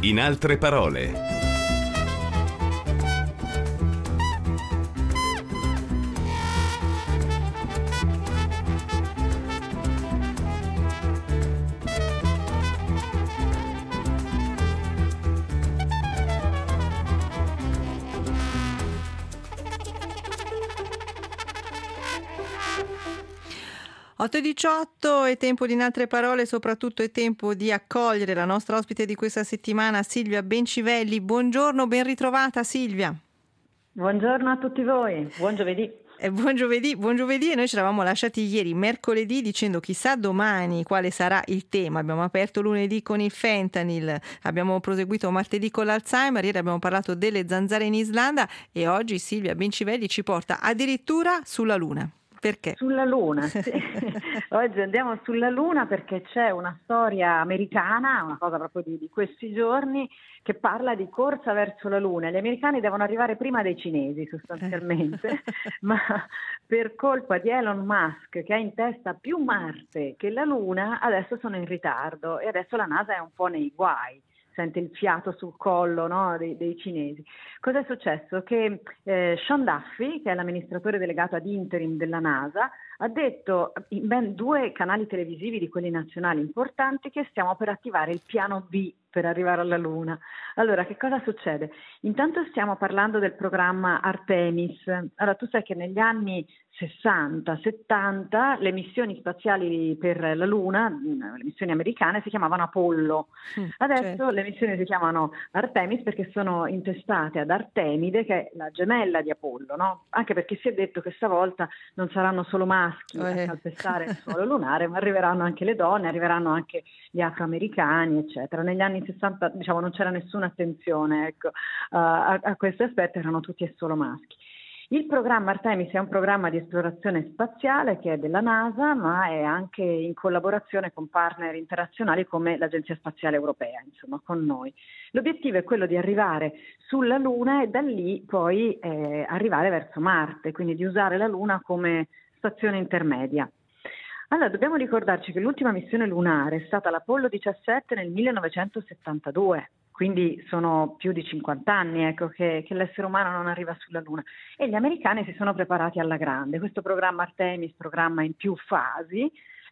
In altre parole. Otto 8:18 è tempo di In altre parole, soprattutto è tempo di accogliere la nostra ospite di questa settimana, Silvia Bencivelli. Buongiorno, ben ritrovata Silvia. Buongiorno a tutti voi, buon giovedì. Buon giovedì, e noi ci eravamo lasciati ieri, mercoledì, dicendo chissà domani quale sarà il tema. Abbiamo aperto lunedì con il fentanyl, abbiamo proseguito martedì con l'Alzheimer, ieri abbiamo parlato delle zanzare in Islanda e oggi Silvia Bencivelli ci porta addirittura sulla Luna. Perché? Sulla Luna, sì. Oggi andiamo sulla Luna perché c'è una storia americana, una cosa proprio di questi giorni, che parla di corsa verso la Luna. Gli americani devono arrivare prima dei cinesi sostanzialmente, ma per colpa di Elon Musk, che ha in testa più Marte che la Luna, adesso sono in ritardo e adesso la NASA è un po' nei guai. Sente il fiato sul collo, no, dei cinesi. Cosa è successo? Che Sean Duffy, che è l'amministratore delegato ad interim della NASA, ha detto in ben 2 canali televisivi di quelli nazionali importanti che stiamo per attivare il piano B per arrivare alla Luna. Allora, che cosa succede? Intanto stiamo parlando del programma Artemis. Allora, tu sai che negli anni 60-70 le missioni spaziali per la Luna, le missioni americane, si chiamavano Apollo. Adesso le missioni si chiamano Artemis perché sono intestate ad Artemide, che è la gemella di Apollo, no? Anche perché si è detto che stavolta non saranno solo maschi a calpestare il suolo lunare, ma arriveranno anche le donne, arriveranno anche gli afroamericani, eccetera. Negli anni 60, diciamo, non c'era nessuna attenzione, ecco, a questo aspetto, erano tutti e solo maschi. Il programma Artemis è un programma di esplorazione spaziale che è della NASA, ma è anche in collaborazione con partner internazionali come l'Agenzia Spaziale Europea, insomma, con noi. L'obiettivo è quello di arrivare sulla Luna e da lì poi arrivare verso Marte, quindi di usare la Luna come stazione intermedia. Allora, dobbiamo ricordarci che l'ultima missione lunare è stata l'Apollo 17 nel 1972. Quindi sono più di 50 anni, ecco, che l'essere umano non arriva sulla Luna. E gli americani si sono preparati alla grande. Questo programma Artemis, programma in più fasi,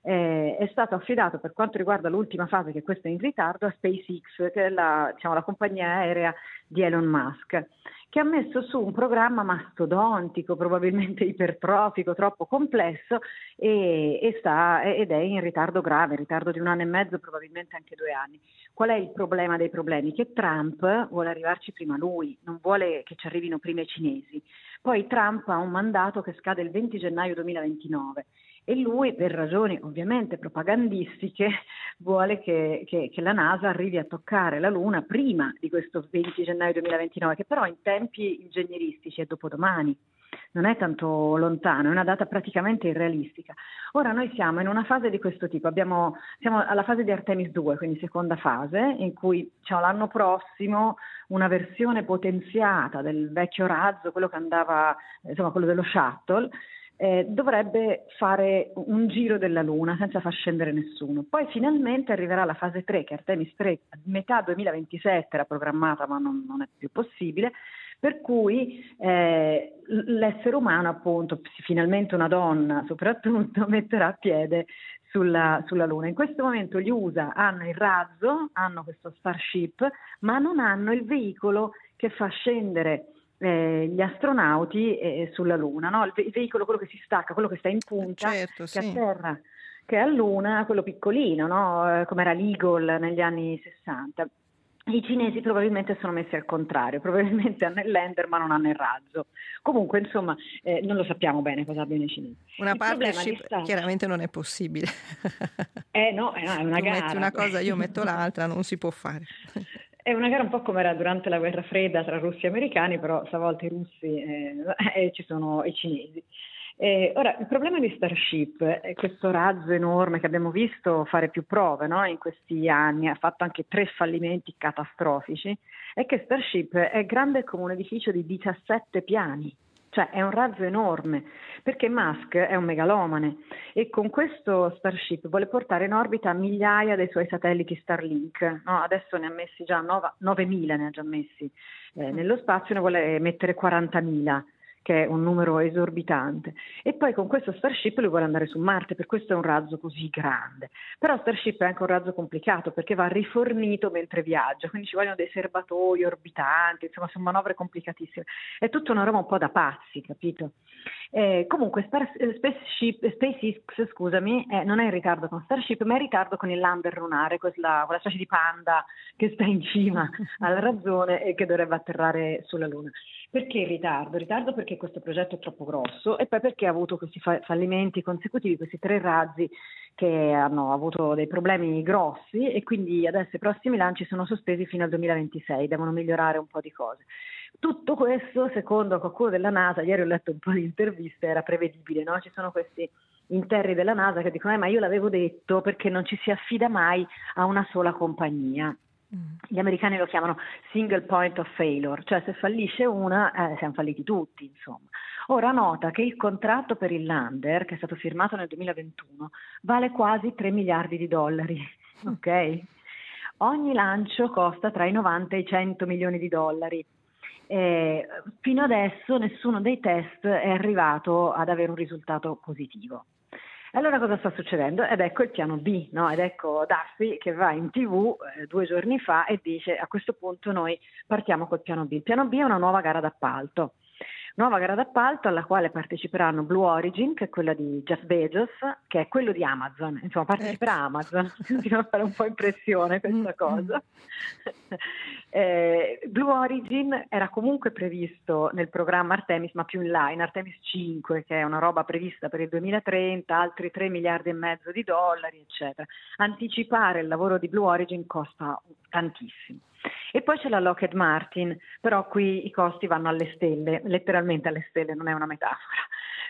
è stato affidato per quanto riguarda l'ultima fase, che questa è in ritardo, a SpaceX, che è la compagnia aerea di Elon Musk, che ha messo su un programma mastodontico, probabilmente ipertrofico, troppo complesso ed è in ritardo grave, in ritardo di 1 anno e mezzo, probabilmente anche 2 anni. Qual è il problema dei problemi? Che Trump vuole arrivarci prima lui, non vuole che ci arrivino prima i cinesi. Poi Trump ha un mandato che scade il 20 gennaio 2029 e lui, per ragioni ovviamente propagandistiche, vuole che la NASA arrivi a toccare la Luna prima di questo 20 gennaio 2029, che però in tempi ingegneristici è dopodomani. Non è tanto lontano, è una data praticamente irrealistica. Ora noi siamo in una fase di questo tipo, siamo alla fase di Artemis 2, quindi seconda fase, in cui l'anno prossimo una versione potenziata del vecchio razzo, quello che andava, quello dello shuttle, dovrebbe fare un giro della Luna senza far scendere nessuno. Poi finalmente arriverà la fase 3, che Artemis 3 a metà 2027 era programmata, ma non è più possibile, per cui l'essere umano, appunto, finalmente una donna soprattutto, metterà piede sulla Luna. In questo momento gli USA hanno il razzo, hanno questo Starship, ma non hanno il veicolo che fa scendere gli astronauti sulla Luna, no? Il veicolo, quello che si stacca, quello che sta in punta, certo, che atterra, che è a Luna, quello piccolino, no? Come era l'Eagle negli anni 60. I cinesi probabilmente sono messi al contrario, probabilmente hanno il lander ma non hanno il razzo. Comunque, insomma, non lo sappiamo bene cosa abbiano i cinesi. Una partnership chiaramente non è possibile. No, è una gara. Tu metti una cosa, io metto l'altra, non si può fare. È una gara un po' come era durante la guerra fredda tra russi e americani, però stavolta i russi ci sono i cinesi. Ora, il problema di Starship è questo razzo enorme che abbiamo visto fare più prove, no? In questi anni, ha fatto anche 3 fallimenti catastrofici, è che Starship è grande come un edificio di 17 piani. Cioè è un razzo enorme, perché Musk è un megalomane e con questo Starship vuole portare in orbita migliaia dei suoi satelliti Starlink, no? Adesso ne ha messi già 9.000, ne ha già messi nello spazio, ne vuole mettere 40.000, che è un numero esorbitante. E poi con questo Starship lui vuole andare su Marte, per questo è un razzo così grande. Però Starship è anche un razzo complicato perché va rifornito mentre viaggia, quindi ci vogliono dei serbatoi orbitanti, insomma sono manovre complicatissime. È tutta una roba un po' da pazzi, capito? Comunque SpaceX, scusami, non è in ritardo con Starship, ma è in ritardo con il lander lunare, quella specie di panda che sta in cima alla ragione e che dovrebbe atterrare sulla Luna. Perché in ritardo? In ritardo perché questo progetto è troppo grosso e poi perché ha avuto questi fallimenti consecutivi, questi 3 razzi che hanno avuto dei problemi grossi e quindi adesso i prossimi lanci sono sospesi fino al 2026, devono migliorare un po' di cose. Tutto questo, secondo qualcuno della NASA, ieri ho letto un po' di interviste, era prevedibile, no? Ci sono questi interni della NASA che dicono ma io l'avevo detto perché non ci si affida mai a una sola compagnia. Gli americani lo chiamano single point of failure, cioè se fallisce una siamo falliti tutti, insomma. Ora nota che il contratto per il lander, che è stato firmato nel 2021, vale quasi 3 miliardi di dollari, ok? Ogni lancio costa tra i 90 e i 100 milioni di dollari. Fino adesso nessuno dei test è arrivato ad avere un risultato positivo. Allora cosa sta succedendo? Ed ecco il piano B, no? Ed ecco Duffy che va in TV 2 giorni fa e dice a questo punto noi partiamo col piano B. Il piano B è una nuova gara d'appalto. Nuova gara d'appalto alla quale parteciperanno Blue Origin, che è quella di Jeff Bezos, che è quello di Amazon. Insomma, parteciperà Amazon, ti fa fare un po' impressione questa cosa. Blue Origin era comunque previsto nel programma Artemis, ma più in là, in Artemis 5, che è una roba prevista per il 2030, altri 3 miliardi e mezzo di dollari, eccetera. Anticipare il lavoro di Blue Origin costa tantissimo. E poi c'è la Lockheed Martin, però qui i costi vanno alle stelle, letteralmente alle stelle, non è una metafora.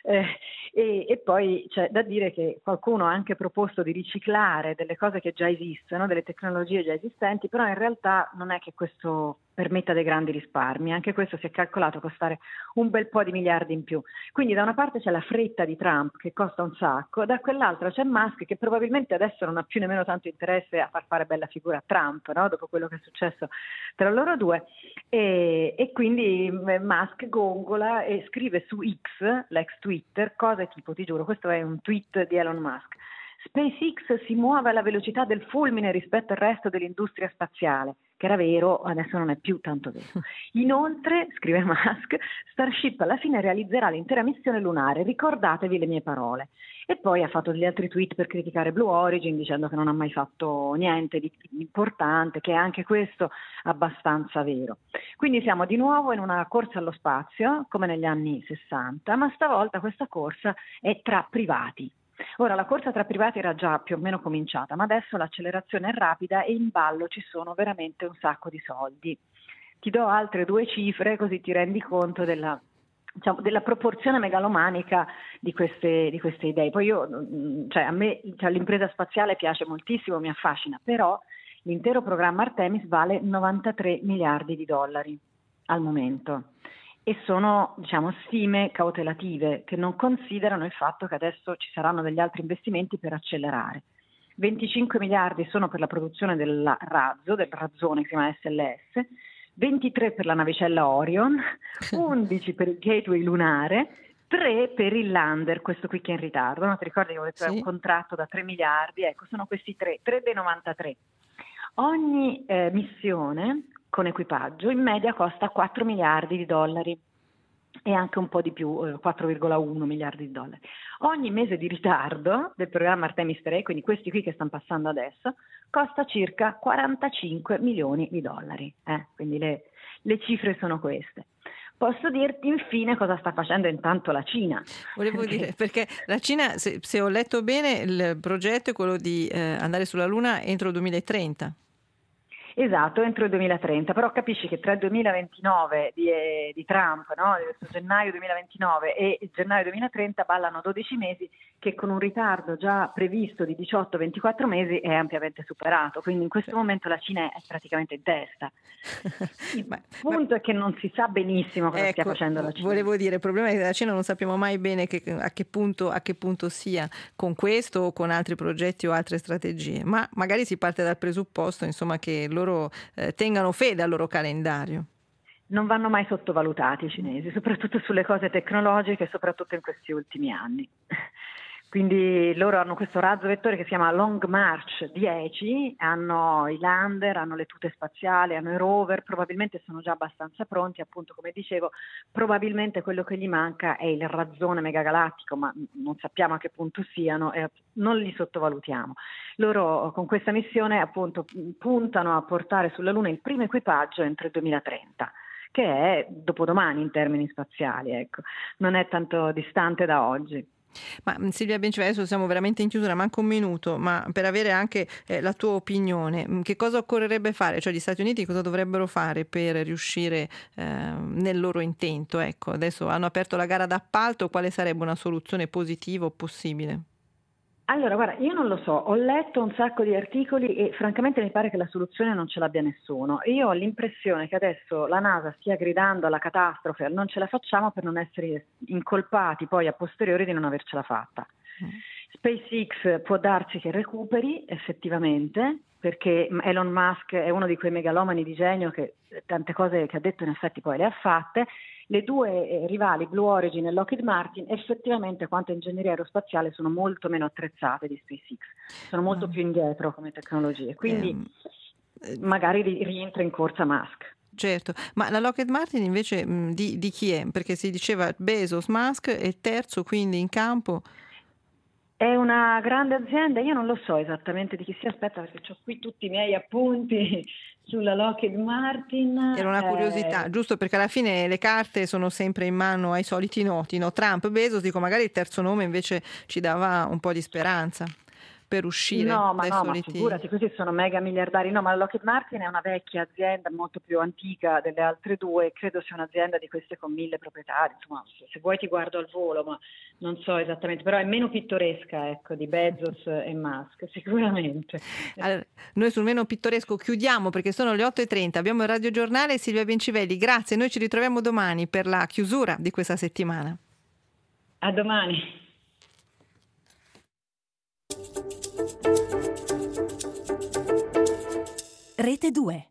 E poi c'è da dire che qualcuno ha anche proposto di riciclare delle cose che già esistono, delle tecnologie già esistenti, però in realtà non è che questo permetta dei grandi risparmi, anche questo si è calcolato costare un bel po' di miliardi in più. Quindi da una parte c'è la fretta di Trump che costa un sacco, da quell'altra c'è Musk che probabilmente adesso non ha più nemmeno tanto interesse a far fare bella figura a Trump, no? Dopo quello che è successo tra loro due, e quindi Musk gongola e scrive su X, l'ex Twitter, cose tipo, ti giuro, questo è un tweet di Elon Musk: SpaceX si muove alla velocità del fulmine rispetto al resto dell'industria spaziale, che era vero, adesso non è più tanto vero. Inoltre, scrive Musk, Starship alla fine realizzerà l'intera missione lunare, ricordatevi le mie parole. E poi ha fatto degli altri tweet per criticare Blue Origin dicendo che non ha mai fatto niente di importante, che è anche questo abbastanza vero. Quindi siamo di nuovo in una corsa allo spazio, come negli anni 60, ma stavolta questa corsa è tra privati. Ora, la corsa tra privati era già più o meno cominciata, ma adesso l'accelerazione è rapida e in ballo ci sono veramente un sacco di soldi. Ti do altre 2 cifre così ti rendi conto della proporzione megalomanica di queste idee. Poi a me l'impresa spaziale piace moltissimo, mi affascina, però l'intero programma Artemis vale 93 miliardi di dollari al momento. E sono stime cautelative che non considerano il fatto che adesso ci saranno degli altri investimenti per accelerare. 25 miliardi sono per la produzione del razzone che si chiama SLS, 23 per la navicella Orion, 11 per il gateway lunare, 3 per il lander, questo qui che è in ritardo. No? Ti ricordi che ho detto è un contratto da 3 miliardi? Ecco, sono questi 3 dei 93. Ogni missione con equipaggio in media costa 4 miliardi di dollari e anche un po' di più, 4,1 miliardi di dollari. Ogni mese di ritardo del programma Artemis 3, quindi questi qui che stanno passando adesso, costa circa 45 milioni di dollari. Quindi le cifre sono queste. Posso dirti infine cosa sta facendo intanto la Cina. Volevo dire, perché la Cina, se ho letto bene, il progetto è quello di andare sulla Luna entro il 2030. Esatto, entro il 2030, però capisci che tra il 2029 di Trump, no, gennaio 2029 e gennaio 2030 ballano 12 mesi che con un ritardo già previsto di 18-24 mesi è ampiamente superato, quindi in questo momento la Cina è praticamente in testa. Il punto è che non si sa benissimo cosa stia facendo la Cina. Volevo dire, il problema è che la Cina non sappiamo mai bene a che punto sia con questo o con altri progetti o altre strategie, ma magari si parte dal presupposto, insomma, che loro tengano fede al loro calendario. Non vanno mai sottovalutati i cinesi, soprattutto sulle cose tecnologiche, soprattutto in questi ultimi anni. Quindi loro hanno questo razzo vettore che si chiama Long March 10, hanno i lander, hanno le tute spaziali, hanno i rover, probabilmente sono già abbastanza pronti, appunto come dicevo, probabilmente quello che gli manca è il razzone megagalattico, ma non sappiamo a che punto siano e non li sottovalutiamo. Loro con questa missione appunto puntano a portare sulla Luna il primo equipaggio entro il 2030. Che è dopodomani in termini spaziali, ecco, non è tanto distante da oggi. Ma Silvia Bencive, adesso siamo veramente in chiusura, manca un minuto, ma per avere anche la tua opinione, che cosa occorrerebbe fare? Cioè gli Stati Uniti cosa dovrebbero fare per riuscire nel loro intento? Ecco, adesso hanno aperto la gara d'appalto, quale sarebbe una soluzione positiva o possibile? Allora, guarda, io non lo so, ho letto un sacco di articoli e francamente mi pare che la soluzione non ce l'abbia nessuno. Io ho l'impressione che adesso la NASA stia gridando alla catastrofe, non ce la facciamo per non essere incolpati poi a posteriori di non avercela fatta. SpaceX può darsi che recuperi effettivamente, perché Elon Musk è uno di quei megalomani di genio che tante cose che ha detto in effetti poi le ha fatte. Le due rivali, Blue Origin e Lockheed Martin, effettivamente quanto a ingegneria aerospaziale sono molto meno attrezzate di SpaceX, sono molto più indietro come tecnologie, quindi magari rientra in corsa Musk. Certo, ma la Lockheed Martin invece di chi è? Perché si diceva Bezos, Musk e il terzo quindi in campo... È una grande azienda, io non lo so esattamente di chi si aspetta perché ho qui tutti i miei appunti sulla Lockheed Martin. Era una curiosità, giusto perché alla fine le carte sono sempre in mano ai soliti noti, no? Trump, Bezos, dico magari il terzo nome invece ci dava un po' di speranza per uscire dai soliti... ma figurati, questi sono mega miliardari. No, ma la Lockheed Martin è una vecchia azienda, molto più antica delle altre due, credo sia un'azienda di queste con 1000 proprietari, insomma, se vuoi ti guardo al volo, ma non so esattamente, però è meno pittoresca, ecco, di Bezos e Musk, sicuramente. Allora, noi sul meno pittoresco chiudiamo perché sono le 8:30, abbiamo il radiogiornale. Silvia Bencivelli, grazie, noi ci ritroviamo domani per la chiusura di questa settimana. A domani. Rete 2.